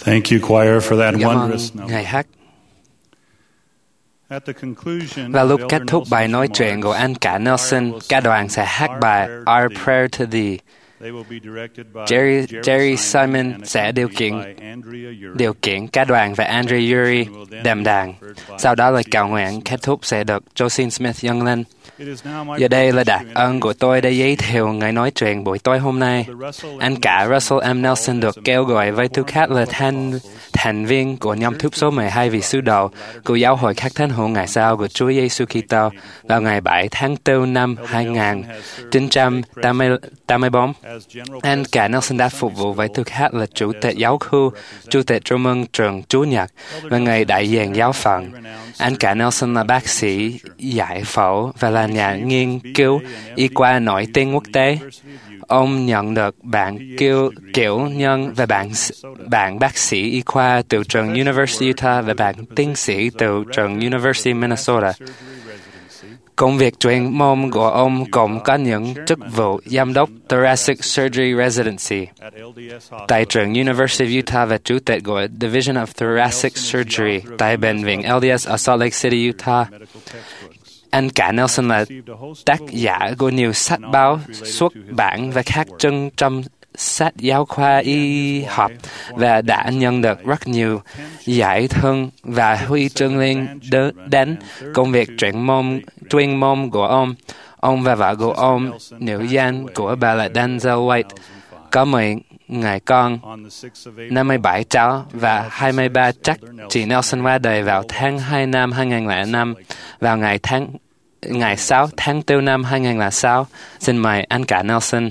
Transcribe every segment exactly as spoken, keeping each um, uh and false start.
Thank you, choir, for that Cảm ơn wondrous note. Ngài hát. At the conclusion Và of lúc Elder kết thúc bài Nelson's nói chuyện của remarks, anh cả the Nelson, choir will ca đoàn sing sẽ hát Our bài Prayer to Our Thee. Prayer to Thee. They will be directed by Jerry, Jerry Simon Simon and sẽ điều accompanied khiển by Andrea Uri. điều khiển ca đoàn và Andre Uri đệm đàn. Sau đó lời cầu nguyện kết thúc sẽ được Josine Smith dâng lên. It is now my Giờ đây là privilege đặc to ơn của tôi để giới thiệu người nói chuyện buổi tối hôm nay. Anh cả Russell M. Nelson được kêu gọi với tư cách là thành, thành viên của nhóm thuyết số mười hai vị sứ đồ của giáo hội các thánh hữu ngày sau của Chúa Giêsu Kitô vào ngày bảy tháng tư năm hai nghìn chín trăm tám mươi bốn. Anh cả Nelson đã phục vụ với tư cách là chủ tịch giáo khu, chủ tịch trung ương trường Chúa Nhật và người đại diện giáo phận. Anh cả Nelson là bác sĩ giải phẫu và là nhà nghiên cứu y khoa nổi tiếng quốc tế. Ông nhận được bảng kiêu kiểu nhân và bảng bảng bác sĩ y khoa từ trường University Utah và bảng tiến sĩ từ trường University Minnesota. Công việc chuyên môn của ông cũng có những chức vụ giám đốc Thoracic Surgery Residency tại trường University of Utah và chủ tịch của Division of Thoracic Surgery tại Bệnh viện L D S ở Salt Lake City, Utah. Anh cả Nelson là tác giả của nhiều sách báo, xuất bản và các chương trong sách giáo khoa y học và đã nhận được rất nhiều giải thưởng và huy chương liên đến công việc chuyên môn, chuyên môn của ông. Ông và vợ của ông, nữ danh của bà là Denzel White, có mười người con, năm mươi bảy cháu và hai mươi ba chắc. Chị Nelson qua đời vào tháng hai năm hai nghìn lẻ năm, vào ngày tháng ngày sáu tháng tư năm hai nghìn lẻ sáu. Xin mời anh cả Nelson.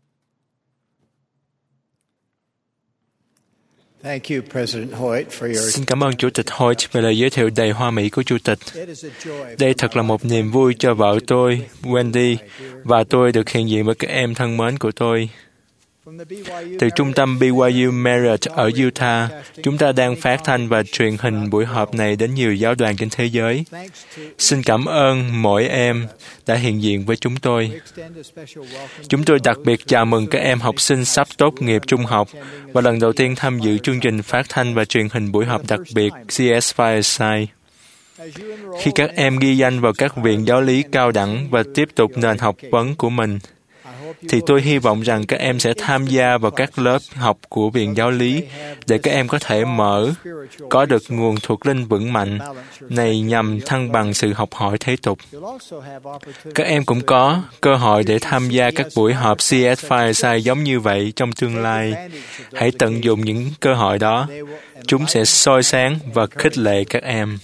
Thank you, President Hoyt, for your... Xin cảm ơn Chủ tịch Hoyt về lời giới thiệu đầy hoa mỹ của Chủ tịch. Đây thật là một niềm vui cho vợ tôi, Wendy, và tôi được hiện diện với các em thân mến của tôi. Từ trung tâm B Y U Marriott ở Utah, chúng ta đang phát thanh và truyền hình buổi họp này đến nhiều giáo đoàn trên thế giới. Xin cảm ơn mỗi em đã hiện diện với chúng tôi. Chúng tôi đặc biệt chào mừng các em học sinh sắp tốt nghiệp trung học và lần đầu tiên tham dự chương trình phát thanh và truyền hình buổi họp đặc biệt C S Fireside. Khi các em ghi danh vào các viện giáo lý cao đẳng và tiếp tục nền học vấn của mình, thì tôi hy vọng rằng các em sẽ tham gia vào các lớp học của viện giáo lý để các em có thể mở, có được nguồn thuộc linh vững mạnh này nhằm thăng bằng sự học hỏi thế tục. Các em cũng có cơ hội để tham gia các buổi họp C S Fireside giống như vậy trong tương lai. Hãy tận dụng những cơ hội đó. Chúng sẽ soi sáng và khích lệ các em.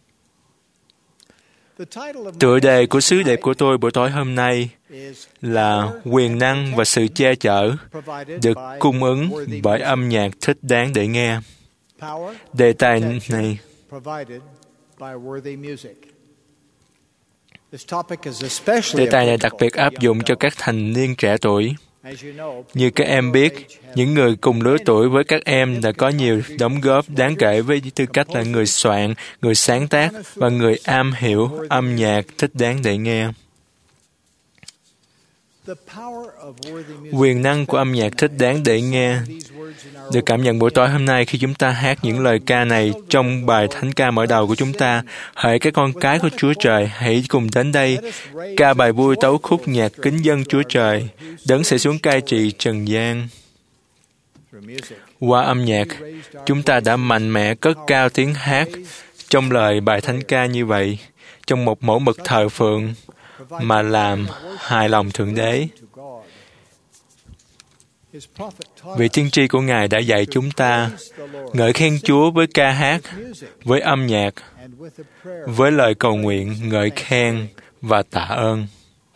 Tựa đề của sứ điệp của tôi buổi tối hôm nay là quyền năng và sự che chở được cung ứng bởi âm nhạc thích đáng để nghe. Đề tài này Đề tài này đặc biệt áp dụng cho các thành niên trẻ tuổi. Như các em biết, những người cùng lứa tuổi với các em đã có nhiều đóng góp đáng kể với tư cách là người soạn, người sáng tác và người am hiểu âm nhạc thích đáng để nghe. Quyền năng của âm nhạc thích đáng để nghe được cảm nhận buổi tối hôm nay khi chúng ta hát những lời ca này trong bài thánh ca mở đầu của chúng ta. Hỡi các con cái của Chúa Trời, hãy cùng đến đây, ca bài vui tấu khúc nhạc kính dân Chúa Trời, đấng sẽ xuống cai trị trần gian. Qua âm nhạc, chúng ta đã mạnh mẽ cất cao tiếng hát trong lời bài thánh ca như vậy, trong một mẫu mực thờ phượng mà làm hài lòng Thượng Đế. Vị tiên tri của Ngài đã dạy chúng ta ngợi khen Chúa với ca hát, với âm nhạc, với lời cầu nguyện, ngợi khen và tạ ơn.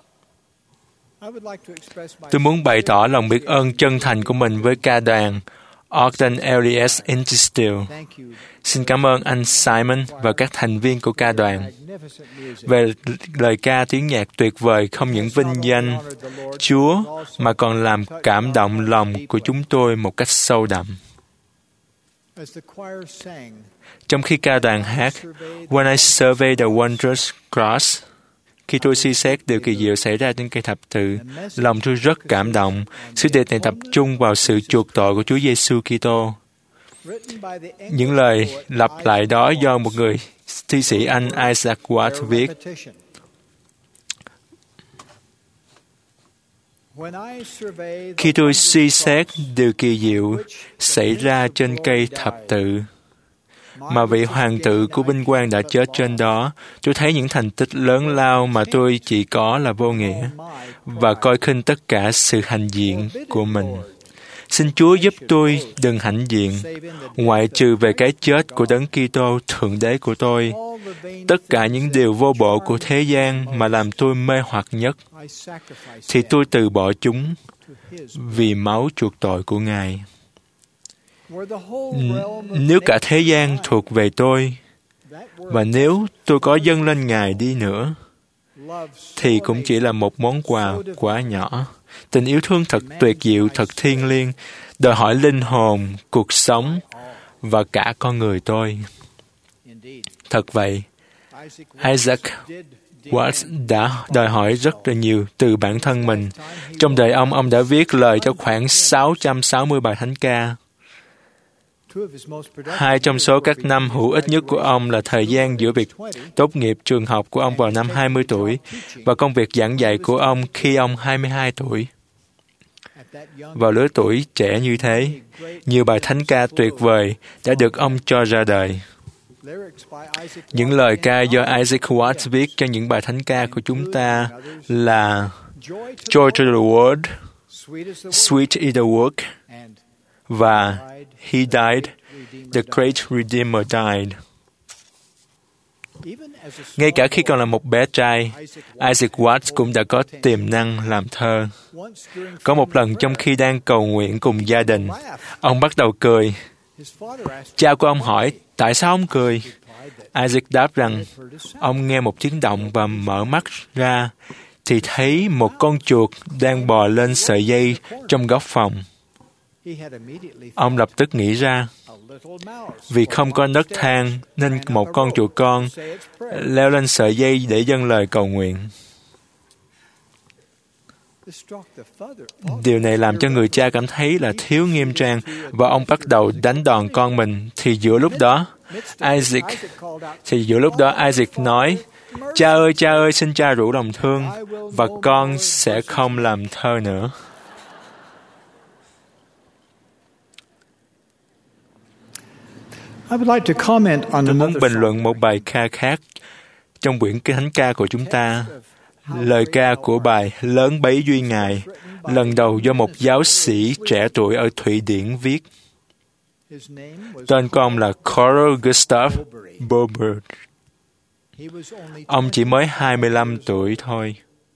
Tôi muốn bày tỏ lòng biết ơn chân thành của mình với ca đoàn Ogden L D S Instill. Xin cảm ơn anh Simon và các thành viên của ca đoàn về lời ca tiếng nhạc tuyệt vời không những vinh danh Chúa mà còn làm cảm động lòng của chúng tôi một cách sâu đậm. Trong khi ca đoàn hát When I Survey the Wondrous Cross, khi tôi suy xét điều kỳ diệu xảy ra trên cây thập tự, lòng tôi rất cảm động. Sứ điệp này tập trung vào sự chuộc tội của Chúa Giêsu Kitô. Những lời lặp lại đó do một người thi sĩ Anh Isaac Watts viết. Khi tôi suy xét điều kỳ diệu xảy ra trên cây thập tự, mà vị hoàng tử của vinh quang đã chết trên đó, tôi thấy những thành tích lớn lao mà tôi chỉ có là vô nghĩa, và coi khinh tất cả sự hãnh diện của mình. Xin Chúa giúp tôi đừng hãnh diện, ngoại trừ về cái chết của Đấng Kitô Thượng Đế của tôi. Tất cả những điều vô bổ của thế gian mà làm tôi mê hoặc nhất, thì tôi từ bỏ chúng vì máu chuộc tội của Ngài. Nếu cả thế gian thuộc về tôi, và nếu tôi có dâng lên Ngài đi nữa, thì cũng chỉ là một món quà quá nhỏ. Tình yêu thương thật tuyệt diệu, thật thiêng liêng, đòi hỏi linh hồn, cuộc sống và cả con người tôi. Thật vậy, Isaac Watts đã đòi hỏi rất là nhiều từ bản thân mình. Trong đời ông, ông đã viết lời cho khoảng sáu trăm sáu mươi bài thánh ca. Hai trong số các năm hữu ích nhất của ông là thời gian giữa việc tốt nghiệp trường học của ông vào năm hai mươi tuổi và công việc giảng dạy của ông khi ông hai mươi hai tuổi. Vào lứa tuổi trẻ như thế, nhiều bài thánh ca tuyệt vời đã được ông cho ra đời. Những lời ca do Isaac Watts viết cho những bài thánh ca của chúng ta là Joy to the World, Sweet is the Work, và He Died, The Great Redeemer Died. Ngay cả khi còn là một bé trai, Isaac Watts cũng đã có tiềm năng làm thơ. Có một lần trong khi đang cầu nguyện cùng gia đình, ông bắt đầu cười. Cha của ông hỏi, tại sao ông cười? Isaac đáp rằng, ông nghe một tiếng động và mở mắt ra, thì thấy một con chuột đang bò lên sợi dây trong góc phòng. Ông lập tức nghĩ ra, vì không có nấc thang nên một con chuột con leo lên sợi dây để dâng lời cầu nguyện. Điều này làm cho người cha cảm thấy là thiếu nghiêm trang và ông bắt đầu đánh đòn con mình. Thì giữa lúc đó, Isaac thì giữa lúc đó Isaac nói, cha ơi, cha ơi, xin cha rủ lòng thương và con sẽ không làm thơ nữa. Tôi muốn bình luận một bài ca khác trong quyển thánh ca của chúng ta. Lời ca của bài Lớn Bấy Duy Ngài, lần đầu do một giáo sĩ trẻ tuổi ở Thụy Điển viết. Tên của ông là Carl Gustav Boberg. Ông chỉ mới hai mươi lăm tuổi thôi.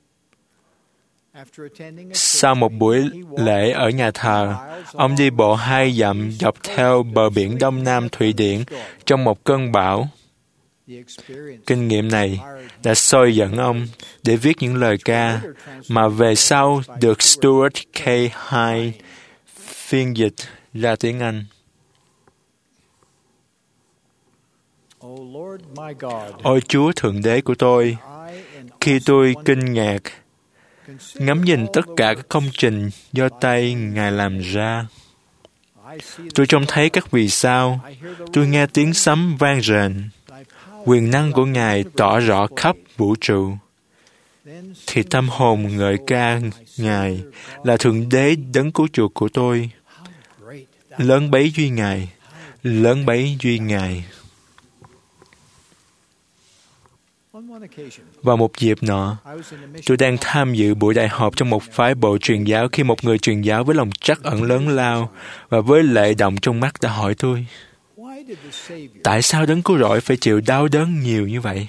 Sau một buổi lễ ở nhà thờ, ông đi bộ hai dặm dọc theo bờ biển Đông Nam Thụy Điển trong một cơn bão. Kinh nghiệm này đã soi dẫn ông để viết những lời ca mà về sau được Stuart K. Hine phiên dịch ra tiếng Anh. Ôi Chúa Thượng Đế của tôi, khi tôi kinh ngạc ngắm nhìn tất cả các công trình do tay Ngài làm ra, tôi trông thấy các vì sao, tôi nghe tiếng sấm vang rền, quyền năng của Ngài tỏ rõ khắp vũ trụ. Thì tâm hồn ngợi ca Ngài là Thượng Đế đấng cứu chuộc của tôi. Lớn bấy duy Ngài, lớn bấy duy Ngài. Vào một dịp nọ, tôi đang tham dự buổi đại họp trong một phái bộ truyền giáo khi một người truyền giáo với lòng trắc ẩn lớn lao và với lệ động trong mắt đã hỏi tôi, tại sao Đấng Cứu Rỗi phải chịu đau đớn nhiều như vậy?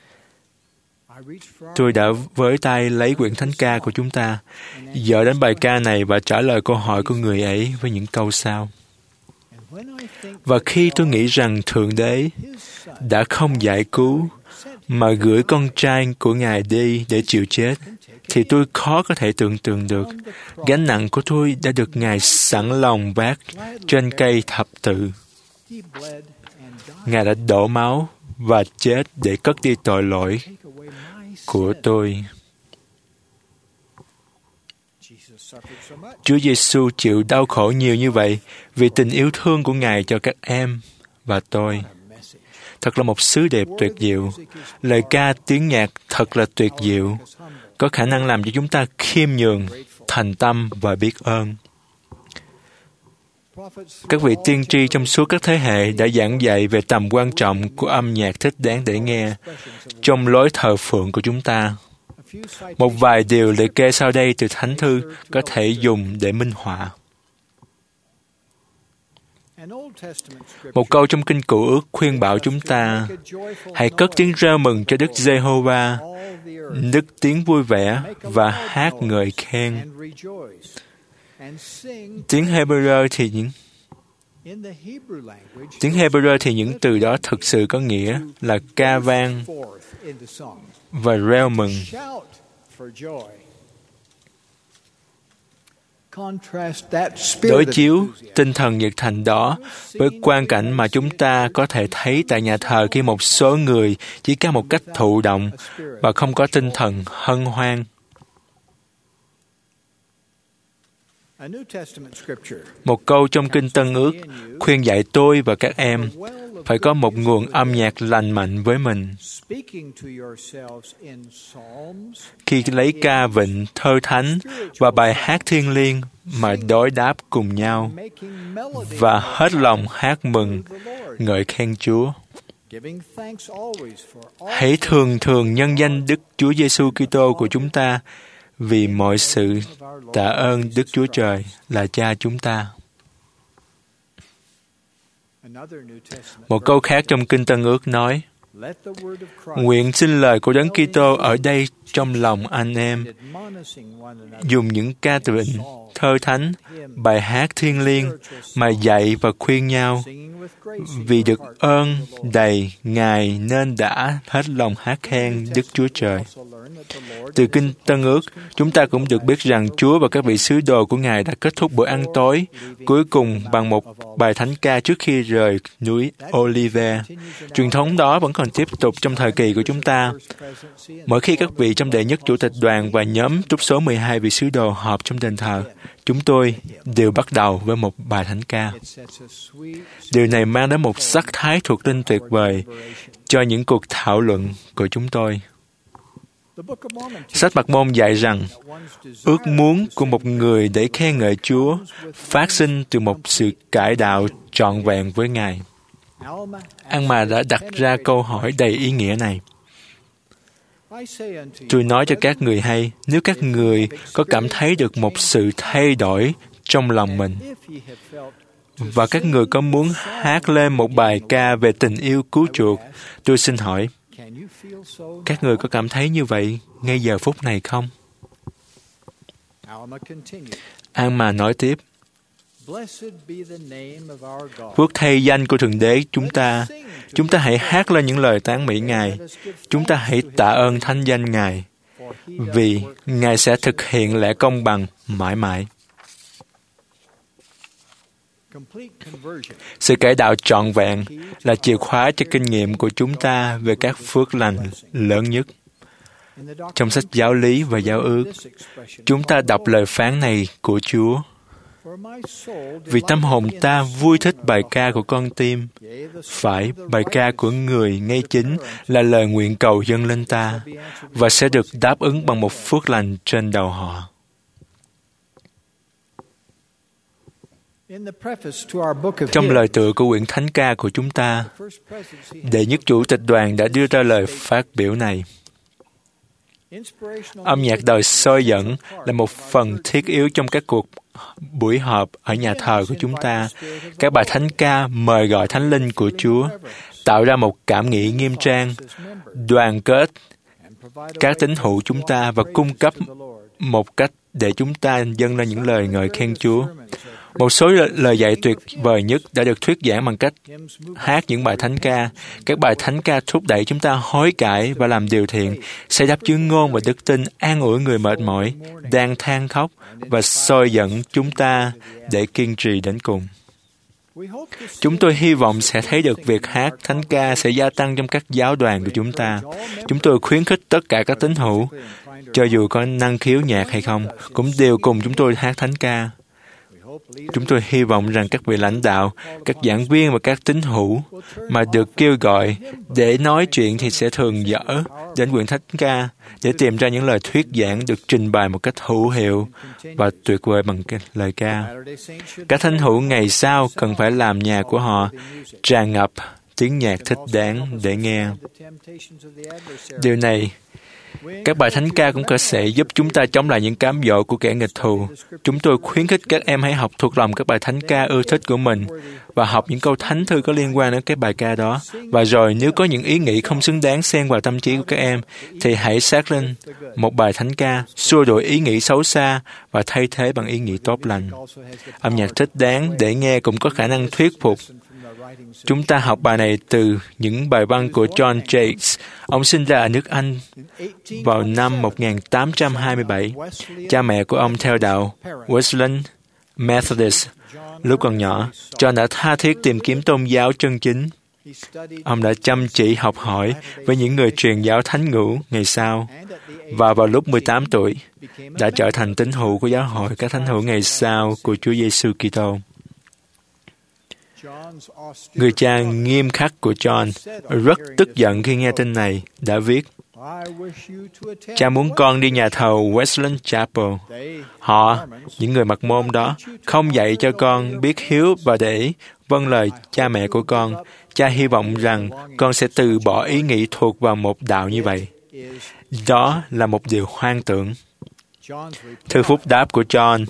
Tôi đã với tay lấy quyển thánh ca của chúng ta, dở đến bài ca này và trả lời câu hỏi của người ấy với những câu sau. Và khi tôi nghĩ rằng Thượng Đế đã không giải cứu mà gửi con trai của Ngài đi để chịu chết, thì tôi khó có thể tưởng tượng được gánh nặng của tôi đã được Ngài sẵn lòng vác trên cây thập tự. Ngài đã đổ máu và chết để cất đi tội lỗi của tôi. Chúa Giêsu chịu đau khổ nhiều như vậy vì tình yêu thương của Ngài cho các em và tôi. Thật là một sứ điệp tuyệt diệu. Lời ca tiếng nhạc thật là tuyệt diệu, có khả năng làm cho chúng ta khiêm nhường, thành tâm và biết ơn. Các vị tiên tri trong suốt các thế hệ đã giảng dạy về tầm quan trọng của âm nhạc thích đáng để nghe trong lối thờ phượng của chúng ta. Một vài điều liệt kê sau đây từ Thánh Thư có thể dùng để minh họa. Một câu trong Kinh Cựu Ước khuyên bảo chúng ta: hãy cất tiếng reo mừng cho Đức Giê-hô-va, nức tiếng vui vẻ và hát ngợi khen. Tiếng Hebrew thì những tiếng Hebrew thì những từ đó thực sự có nghĩa là ca vang và reo mừng. Đối chiếu tinh thần nhiệt thành đó với quang cảnh mà chúng ta có thể thấy tại nhà thờ khi một số người chỉ ca một cách thụ động và không có tinh thần hân hoan. Một câu trong Kinh Tân Ước khuyên dạy tôi và các em phải có một nguồn âm nhạc lành mạnh với mình. Khi lấy ca vịnh, thơ thánh và bài hát thiêng liêng mà đối đáp cùng nhau và hết lòng hát mừng, ngợi khen Chúa. Hãy thường thường nhân danh Đức Chúa Giêsu Kitô của chúng ta vì mọi sự tạ ơn Đức Chúa Trời là Cha chúng ta. Một câu khác trong Kinh Tân Ước nói: nguyện xin lời của Đấng Kitô ở đây trong lòng anh em, dùng những ca tụng, thơ thánh, bài hát thiêng liêng mà dạy và khuyên nhau, vì được ơn đầy Ngài nên đã hết lòng hát khen Đức Chúa Trời. Từ Kinh Tân Ước, chúng ta cũng được biết rằng Chúa và các vị sứ đồ của Ngài đã kết thúc bữa ăn tối cuối cùng bằng một bài thánh ca trước khi rời núi Olive. Truyền thống đó vẫn còn tiếp tục trong thời kỳ của chúng ta. Mỗi khi các vị trong đệ nhất chủ tịch đoàn và nhóm trúc số mười hai vị sứ đồ họp trong đền thờ, chúng tôi đều bắt đầu với một bài thánh ca. Điều này mang đến một sắc thái thuộc linh tuyệt vời cho những cuộc thảo luận của chúng tôi. Sách Mặc Môn dạy rằng ước muốn của một người để khen ngợi Chúa phát sinh từ một sự cải đạo trọn vẹn với Ngài. Alma đã đặt ra câu hỏi đầy ý nghĩa này. Tôi nói cho các người hay, nếu các người có cảm thấy được một sự thay đổi trong lòng mình, và các người có muốn hát lên một bài ca về tình yêu cứu chuộc, tôi xin hỏi, các người có cảm thấy như vậy ngay giờ phút này không? Alma nói tiếp: phước thay danh của Thượng Đế chúng ta, chúng ta hãy hát lên những lời tán mỹ Ngài. Chúng ta hãy tạ ơn thánh danh Ngài, vì Ngài sẽ thực hiện lẽ công bằng mãi mãi. Sự cải đạo trọn vẹn là chìa khóa cho kinh nghiệm của chúng ta về các phước lành lớn nhất. Trong sách Giáo lý và Giáo ước, chúng ta đọc lời phán này của Chúa: vì tâm hồn ta vui thích bài ca của con tim, phải, bài ca của người ngay chính là lời nguyện cầu dâng lên ta, và sẽ được đáp ứng bằng một phước lành trên đầu họ. Trong lời tựa của quyển Thánh ca của chúng ta, đệ nhất chủ tịch đoàn đã đưa ra lời phát biểu này: âm nhạc đời soi dẫn là một phần thiết yếu trong các cuộc buổi họp ở nhà thờ của chúng ta. Các bài thánh ca mời gọi Thánh Linh của Chúa, tạo ra một cảm nghĩ nghiêm trang, đoàn kết các tín hữu chúng ta và cung cấp một cách để chúng ta dâng lên những lời ngợi khen Chúa. Một số lời dạy tuyệt vời nhất đã được thuyết giảng bằng cách hát những bài thánh ca. Các bài thánh ca thúc đẩy chúng ta hối cải và làm điều thiện, xây đắp chứng ngôn và đức tin, an ủi người mệt mỏi, đang than khóc và soi dẫn chúng ta để kiên trì đến cùng. Chúng tôi hy vọng sẽ thấy được việc hát thánh ca sẽ gia tăng trong các giáo đoàn của chúng ta. Chúng tôi khuyến khích tất cả các tín hữu cho dù có năng khiếu nhạc hay không, cũng đều cùng chúng tôi hát thánh ca. Chúng tôi hy vọng rằng các vị lãnh đạo, các giảng viên và các tín hữu mà được kêu gọi để nói chuyện thì sẽ thường dở đến quyển thánh ca để tìm ra những lời thuyết giảng được trình bày một cách hữu hiệu và tuyệt vời bằng lời ca. Các thánh hữu ngày sau cần phải làm nhà của họ tràn ngập tiếng nhạc thích đáng để nghe. Điều này, các bài thánh ca cũng có sẽ giúp chúng ta chống lại những cám dỗ của kẻ nghịch thù. Chúng tôi khuyến khích các em hãy học thuộc lòng các bài thánh ca ưa thích của mình và học những câu thánh thư có liên quan đến cái bài ca đó. Và rồi nếu có những ý nghĩ không xứng đáng xen vào tâm trí của các em, thì hãy xác lên một bài thánh ca, xua đuổi ý nghĩ xấu xa và thay thế bằng ý nghĩ tốt lành. Âm nhạc thích đáng để nghe cũng có khả năng thuyết phục. Chúng ta học bài này từ những bài văn của John Jakes. Ông sinh ra ở nước Anh vào năm một nghìn tám trăm hai mươi bảy. Cha mẹ của ông theo đạo Wesleyan Methodist. Lúc còn nhỏ, John đã tha thiết tìm kiếm tôn giáo chân chính. Ông đã chăm chỉ học hỏi với những người truyền giáo thánh ngữ ngày sau, và vào lúc mười tám tuổi, đã trở thành tín hữu của giáo hội các thánh hữu ngày sau của Chúa Giêsu Kitô. Người cha nghiêm khắc của John rất tức giận khi nghe tin này, đã viết: Cha muốn con đi nhà thờ Wesleyan Chapel. Họ, những người mặc môn đó, không dạy cho con biết hiếu và để vâng lời cha mẹ của con. Cha hy vọng rằng con sẽ từ bỏ ý nghĩ thuộc vào một đạo như vậy. Đó là một điều hoang tưởng. Thư phúc đáp của John,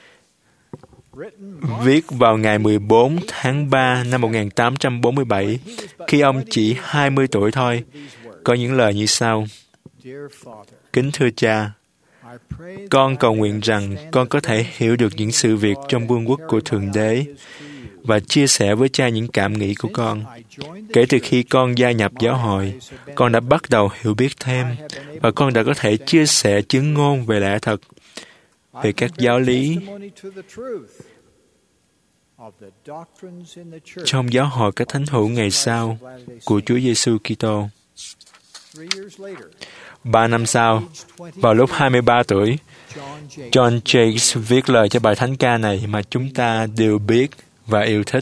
viết vào ngày mười bốn tháng ba năm một nghìn tám trăm bốn mươi bảy, khi ông chỉ hai mươi tuổi thôi, có những lời như sau: Kính thưa cha, con cầu nguyện rằng con có thể hiểu được những sự việc trong vương quốc của Thượng Đế và chia sẻ với cha những cảm nghĩ của con. Kể từ khi con gia nhập giáo hội, con đã bắt đầu hiểu biết thêm và con đã có thể chia sẻ chứng ngôn về lẽ thật, về các giáo lý trong giáo hội các thánh hữu ngày sau của Chúa Giêsu Kitô. Ba năm sau, vào lúc hai mươi ba tuổi, John Jakes viết lời cho bài thánh ca này mà chúng ta đều biết và yêu thích.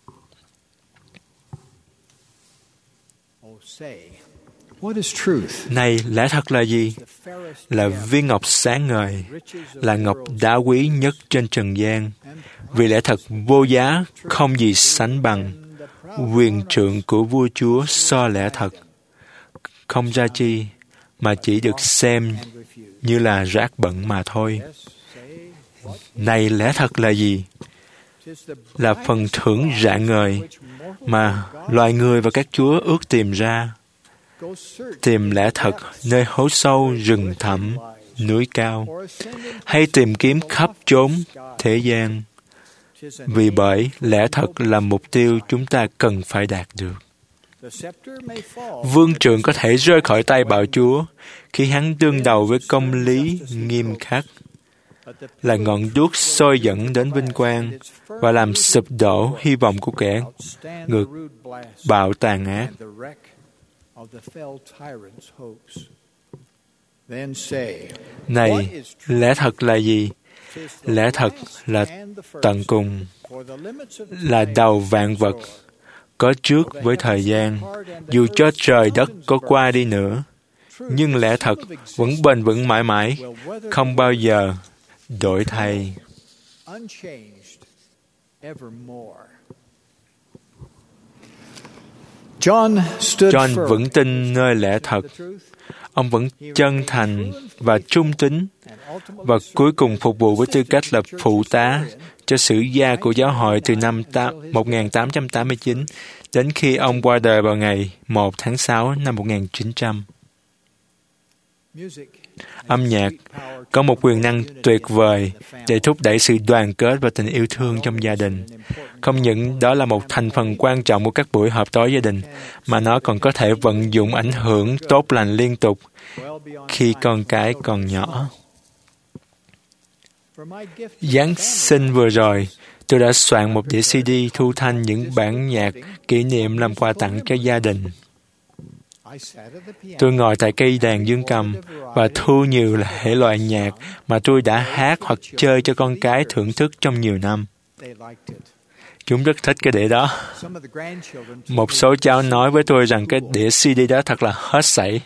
Này, lẽ thật là gì? Là viên ngọc sáng ngời, là ngọc đá quý nhất trên trần gian. Vì lẽ thật vô giá, không gì sánh bằng. Quyền trượng của vua chúa so lẽ thật. Không ra chi, mà chỉ được xem như là rác bẩn mà thôi. Này, lẽ thật là gì? Là phần thưởng rạng ngời mà loài người và các chúa ước tìm ra. Tìm lẽ thật nơi hố sâu rừng thẳm, núi cao, hay tìm kiếm khắp chốn thế gian. Vì bởi lẽ thật là mục tiêu chúng ta cần phải đạt được. Vương trượng có thể rơi khỏi tay bạo chúa khi hắn đương đầu với công lý nghiêm khắc, là ngọn đuốc soi dẫn đến vinh quang và làm sụp đổ hy vọng của kẻ ngược bạo tàn ác. Này, lẽ thật là gì? Lẽ thật là tận cùng, là đầu vạn vật, có trước với thời gian, dù cho trời đất có qua đi nữa, nhưng lẽ thật vẫn bền vững mãi mãi, không bao giờ đổi thay. John vững tin nơi lẽ thật. Ông vẫn chân thành và trung tín, và cuối cùng phục vụ với tư cách là phụ tá cho sử gia của giáo hội từ năm một nghìn tám trăm tám mươi chín đến khi ông qua đời vào ngày một tháng sáu năm một nghìn chín trăm. Âm nhạc có một quyền năng tuyệt vời để thúc đẩy sự đoàn kết và tình yêu thương trong gia đình. Không những đó là một thành phần quan trọng của các buổi họp tối gia đình, mà nó còn có thể vận dụng ảnh hưởng tốt lành liên tục khi con cái còn nhỏ. Giáng sinh vừa rồi, tôi đã soạn một đĩa xê đê thu thanh những bản nhạc kỷ niệm làm quà tặng cho gia đình. Tôi ngồi tại cây đàn dương cầm và thu nhiều thể loại nhạc mà tôi đã hát hoặc chơi cho con cái thưởng thức trong nhiều năm. Chúng rất thích cái đĩa đó. Một số cháu nói với tôi rằng cái đĩa xê đê đó thật là hết sảy.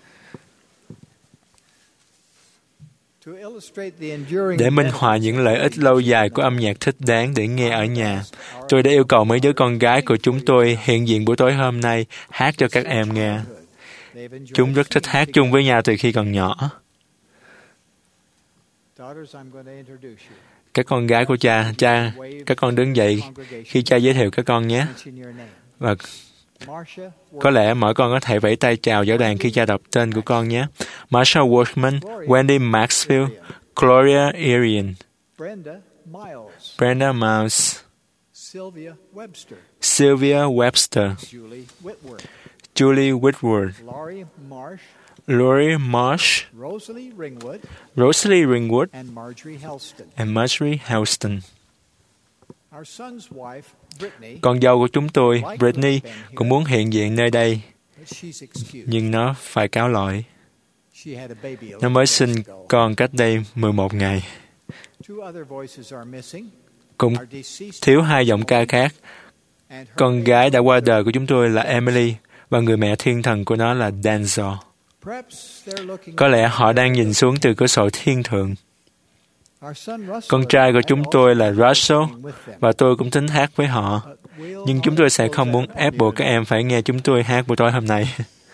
Để minh họa những lợi ích lâu dài của âm nhạc thích đáng để nghe ở nhà, tôi đã yêu cầu mấy đứa con gái của chúng tôi hiện diện buổi tối hôm nay hát cho các em nghe. Chúng rất thích hát chung với nhau từ khi còn nhỏ. Các con gái của cha, cha, các con đứng dậy khi cha giới thiệu các con nhé. Và có lẽ mỗi con có thể vẫy tay chào giáo đoàn khi cha đọc tên của con nhé. Marsha Workman, Wendy Maxfield, Gloria Arian, Brenda Miles, Sylvia Webster, Julie Whitworth, Laurie Marsh, Rosalie Ringwood, and Marjorie Houston. Con dâu của chúng tôi, Brittany, cũng muốn hiện diện nơi đây, nhưng nó phải cáo lỗi. Nó mới sinh con cách đây mười một ngày. Cũng thiếu hai giọng ca khác. Con gái đã qua đời của chúng tôi là Emily, và người mẹ thiên thần của nó là Denzel. Có lẽ họ đang nhìn xuống từ cửa sổ thiên thượng. Con trai của chúng tôi là Russell, và tôi cũng tính hát với họ. Nhưng chúng tôi sẽ không muốn ép buộc các em phải nghe chúng tôi hát buổi tối hôm nay.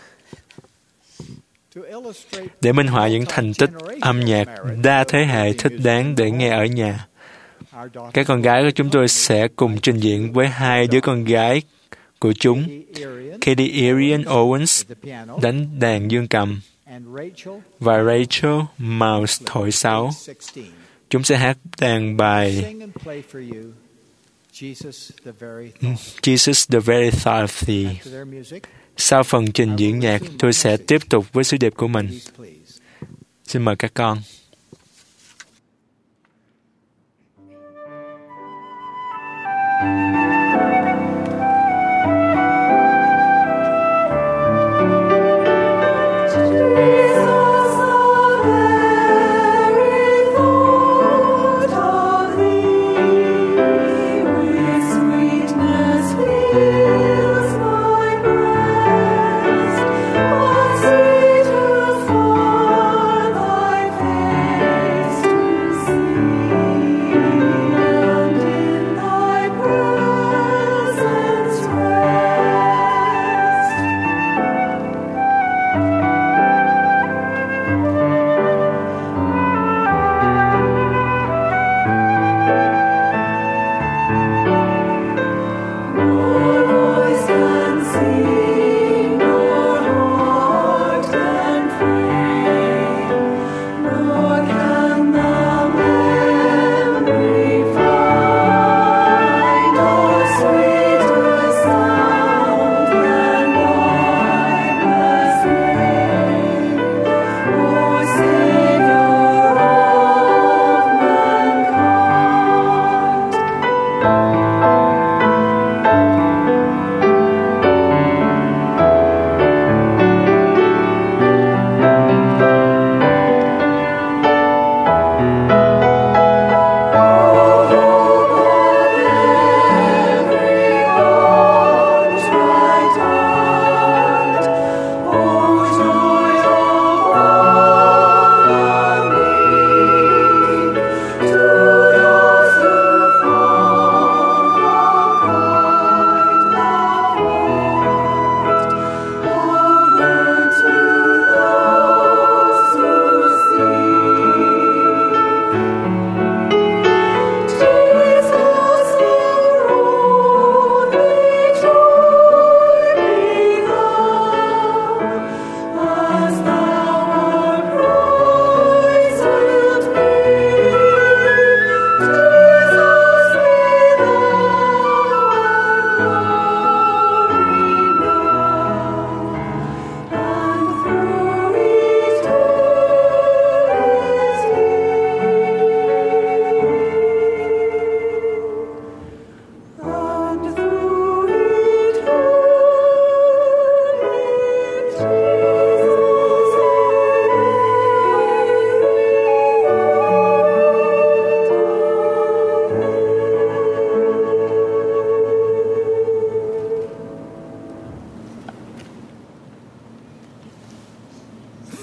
Để minh họa những thành tích âm nhạc đa thế hệ thích đáng để nghe ở nhà, các con gái của chúng tôi sẽ cùng trình diễn với hai đứa con gái của chúng, Katie Arian Owens đánh đàn dương cầm và Rachel Miles thổi sáo. Chúng sẽ hát đàn bài Jesus the Very Thought of Thee. Sau phần trình diễn nhạc, tôi sẽ tiếp tục với sứ điệp của mình. Xin mời các con. Thy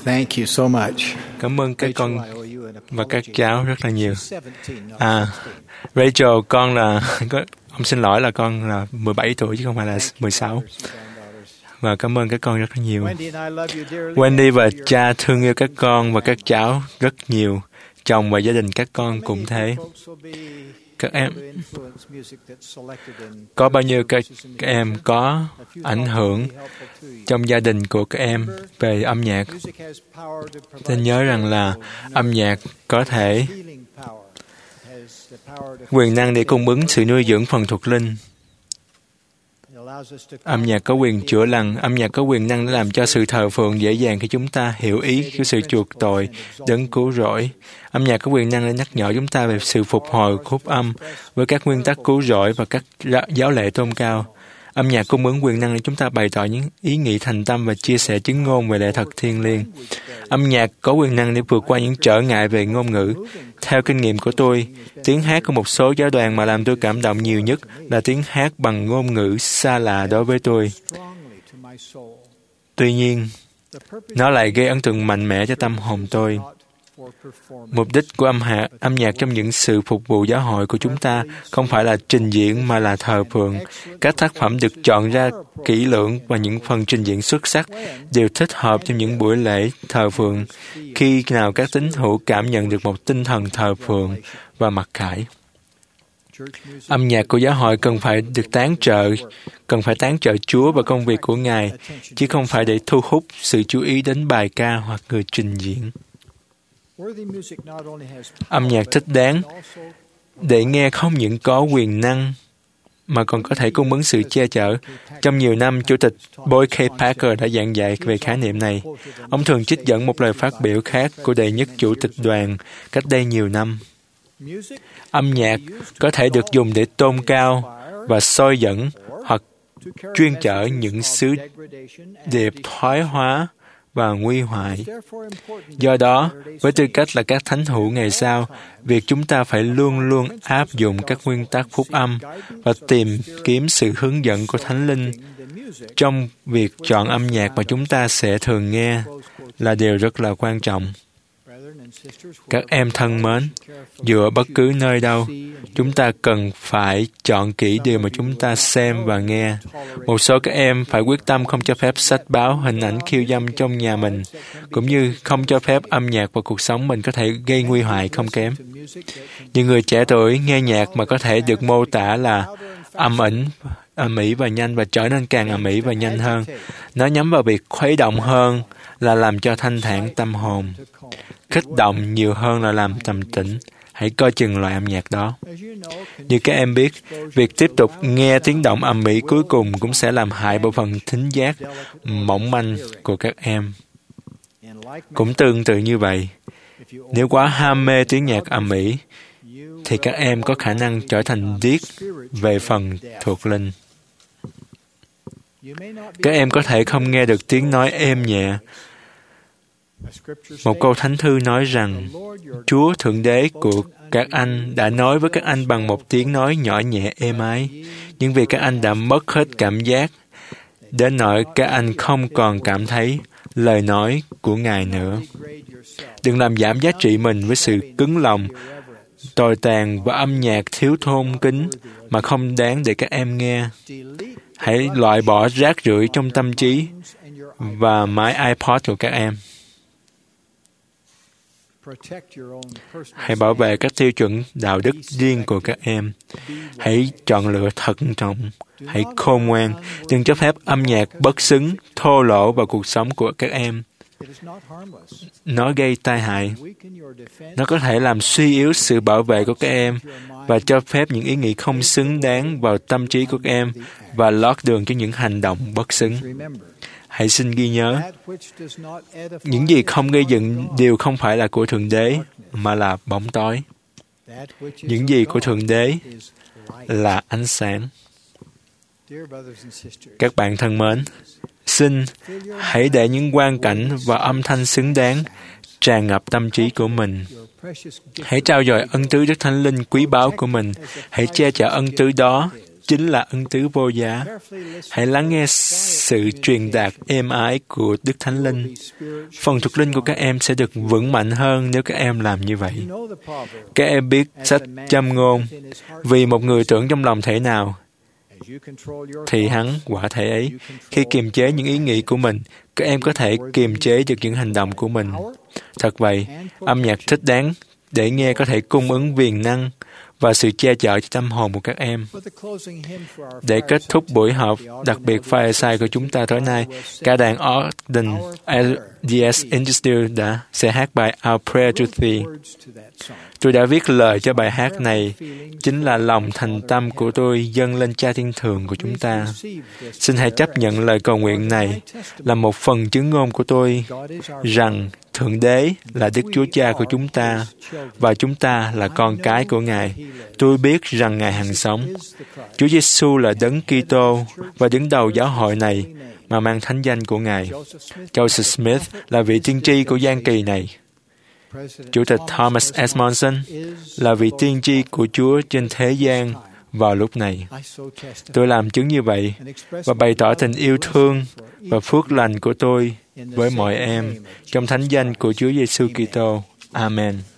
Thank you so much. Cảm ơn các con Rachel, I owe you an và các apology. cháu rất là nhiều. She's seventeen, not À, sixteen. Rachel, con là có, ông xin lỗi là con là mười bảy tuổi chứ không phải là mười sáu. Daughters and granddaughters. Và cảm ơn các con rất là nhiều. Wendy and I love you dearly. Wendy và And your cha thương yêu các con và các cháu rất nhiều. Chồng và gia đình các con cũng many thế. folks will be Các em, able to influence music that's selected in có bao nhiêu các churches in các em có A few ảnh thoughts hưởng will be helpful to you. trong gia đình của các em về âm nhạc. Music has power to provide Nên nhớ rằng là âm nhạc có thể healing power. It has the power to quyền năng để cung ứng sự nuôi dưỡng phần thuộc linh. It allows us to Âm nhạc có quyền chữa lành, âm nhạc có quyền năng để làm cho sự thờ phượng dễ dàng khi chúng ta hiểu ý của sự chuộc tội, đấng cứu rỗi. Âm nhạc có quyền năng để nhắc nhở chúng ta về sự phục hồi khúc âm với các nguyên tắc cứu rỗi và các giáo lệ tôn cao. Âm nhạc cung ứng quyền năng để chúng ta bày tỏ những ý nghĩ thành tâm và chia sẻ chứng ngôn về lẽ thật thiêng liêng. Âm nhạc có quyền năng để vượt qua những trở ngại về ngôn ngữ. Theo kinh nghiệm của tôi, tiếng hát của một số giáo đoàn mà làm tôi cảm động nhiều nhất là tiếng hát bằng ngôn ngữ xa lạ đối với tôi. strongly to my soul. Tuy nhiên, The purpose nó lại gây ấn tượng mạnh mẽ cho tâm hồn tôi. not for performance. Mục đích của âm hạ, âm nhạc trong những sự phục vụ giáo hội của chúng ta không phải là trình diễn mà là thờ phượng. Các tác phẩm được chọn ra kỹ lưỡng và những phần trình diễn xuất sắc đều thích hợp trong những buổi lễ thờ phượng, khi nào các tín hữu cảm nhận được một tinh thần thờ phượng và mặc khải. Church music Âm nhạc của giáo hội cần phải được tán trợ, cần phải tán trợ Chúa và công việc của Ngài, chứ không phải để thu hút sự chú ý đến bài ca hoặc người trình diễn. worthy music not only has Âm power, nhạc thích but đáng also để nghe không những có quyền năng mà còn có thể cung ứng sự che chở. Trong nhiều năm, Chủ tịch Boyd K. Packer đã giảng dạy về khái niệm này. Ông thường trích dẫn một lời phát biểu khác của đệ nhất Chủ tịch đoàn cách đây nhiều năm. music Âm nhạc có thể được dùng để tôn cao và soi dẫn hoặc to carry chuyên chở messages những of sứ degradation and điệp decay. thoái hóa và nguy hoại. Therefore important Do đó, that in với tư today's cách là các thánh hữu ngày sau, việc chúng ta phải luôn luôn áp dụng các nguyên tắc phúc âm và tìm kiếm sự hướng dẫn của Thánh Linh the music, trong việc chọn âm nhạc mà chúng ta sẽ thường nghe là điều rất là quan trọng. brethren and sisters, Các em thân mến, dù ở bất cứ nơi đâu, chúng ta cần phải chọn kỹ điều mà chúng ta xem và nghe. Một số các em phải quyết tâm không cho phép sách báo, hình ảnh khiêu dâm trong nhà mình, cũng như không cho phép âm nhạc vào cuộc sống mình có thể gây nguy hại không kém. Những người trẻ tuổi nghe nhạc mà có thể được mô tả là âm ỉnh, ầm ĩ và nhanh và trở nên càng ầm ĩ và nhanh hơn. Nó nhắm vào việc khuấy động hơn là làm cho thanh thản tâm hồn. Kích động nhiều hơn là làm trầm tĩnh. Hãy coi chừng loại âm nhạc đó. Như các em biết, việc tiếp tục nghe tiếng động ầm ĩ cuối cùng cũng sẽ làm hại bộ phận thính giác mỏng manh của các em. Cũng tương tự như vậy, nếu quá ham mê tiếng nhạc ầm ĩ, thì các em có khả năng trở thành điếc về phần thuộc linh. Các em có thể không nghe được tiếng nói êm nhẹ. Một câu thánh thư nói rằng, Chúa Thượng Đế của các anh đã nói với các anh bằng một tiếng nói nhỏ nhẹ êm ái, nhưng vì các anh đã mất hết cảm giác, đến nỗi các anh không còn cảm thấy lời nói của Ngài nữa. Đừng làm giảm giá trị mình với sự cứng lòng, tồi tàn và âm nhạc thiếu thôn kính mà không đáng để các em nghe. Hãy loại bỏ rác rưởi trong tâm trí và máy iPod của các em. Hãy bảo vệ các tiêu chuẩn đạo đức riêng của các em. Hãy chọn lựa thận trọng. Hãy khôn ngoan. Đừng cho phép âm nhạc bất xứng, thô lỗ vào cuộc sống của các em. Nó gây tai hại. Nó có thể làm suy yếu sự bảo vệ của các em và cho phép những ý nghĩ không xứng đáng vào tâm trí của các em và lót đường cho những hành động bất xứng. Hãy xin ghi nhớ, những gì không gây dựng đều không phải là của Thượng Đế, mà là bóng tối. Những gì của Thượng Đế là ánh sáng. Các bạn thân mến, xin hãy để những quang cảnh và âm thanh xứng đáng tràn ngập tâm trí của mình. Hãy trao dồi ân tứ Đức Thánh Linh quý báu của mình. Hãy che chở ân tứ đó chính là ân tứ vô giá. Hãy lắng nghe sự truyền đạt êm ái của Đức Thánh Linh. Phần thuộc linh của các em sẽ được vững mạnh hơn nếu các em làm như vậy. Các em biết sách Châm ngôn, vì một người tưởng trong lòng thể nào, thì hắn quả thể ấy. Khi kiềm chế những ý nghĩ của mình, các em có thể kiềm chế được những hành động của mình. Thật vậy, âm nhạc thích đáng để nghe có thể cung ứng quyền năng và sự che chở cho tâm hồn của các em. Để kết thúc buổi họp đặc biệt Fireside của chúng ta tối nay, ca đàn Ogden đê ét Industry đã sẽ hát bài Our Prayer to Thee. Tôi đã viết lời cho bài hát này, chính là lòng thành tâm của tôi dâng lên Cha Thiên Thượng của chúng ta. Xin hãy chấp nhận lời cầu nguyện này là một phần chứng ngôn của tôi rằng Thượng Đế là Đức Chúa Cha của chúng ta và chúng ta là con cái của Ngài. Tôi biết rằng Ngài hằng sống. Chúa Giêsu là Đấng Kitô và đứng đầu giáo hội này mà mang thánh danh của Ngài. Joseph Smith là vị tiên tri của gian kỳ này. Chủ tịch Thomas S. Monson là vị tiên tri của Chúa trên thế gian vào lúc này. Tôi làm chứng như vậy và bày tỏ tình yêu thương và phước lành của tôi với mọi em trong thánh danh của Chúa Giêsu Kitô. Amen.